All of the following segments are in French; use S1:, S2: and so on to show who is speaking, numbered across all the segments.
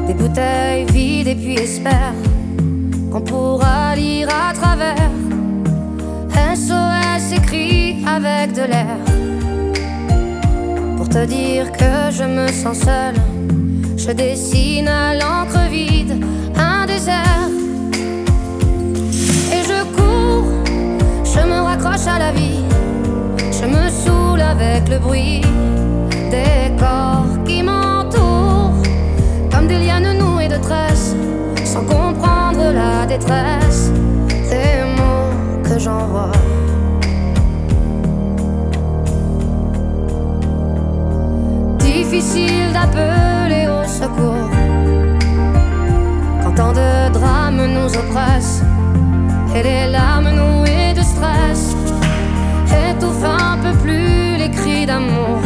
S1: des bouteilles vides et puis espère qu'on pourra lire à travers. SOS écrit avec de l'air pour te dire que je me sens seule. Je dessine à l'encre vide un désert et je cours, je me raccroche à la vie. Je me saoule avec le bruit des corps qui m'entourent, comme des lianes nouées de tresses, sans comprendre la détresse des mots que j'envoie. Difficile d'appeler au secours quand tant de drames nous oppressent et les larmes nouées de stress étouffent un peu plus les cris d'amour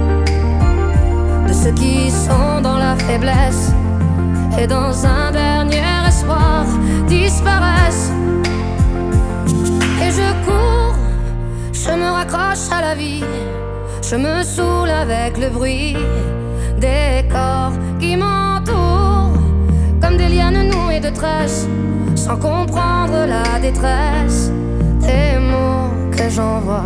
S1: de ceux qui sont dans la faiblesse et dans un dernier espoir disparaissent. Et je cours, je me raccroche à la vie, je me saoule avec le bruit des corps qui m'entourent, comme des lianes nouées de tresses, sans comprendre la détresse des mots que j'envoie.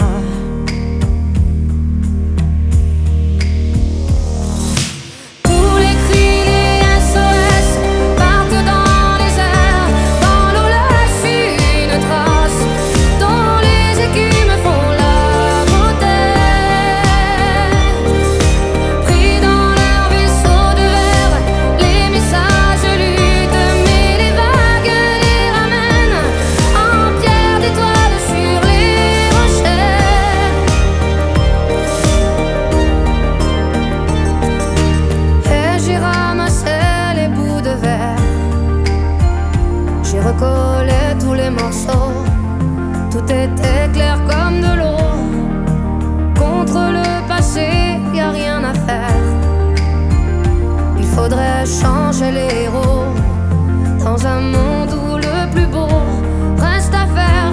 S1: J'ai recollé tous les morceaux, tout était clair comme de l'eau. Contre le passé, y a rien à faire. Il faudrait changer les héros dans un monde où le plus beau reste à faire.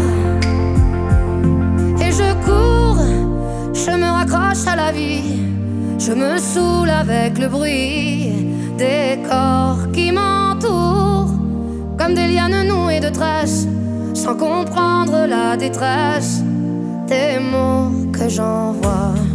S1: Et je cours, je me raccroche à la vie, je me saoule avec le bruit des corps qui m'entourent, comme des lianes nouées de tresses, sans comprendre la détresse des mots que j'envoie.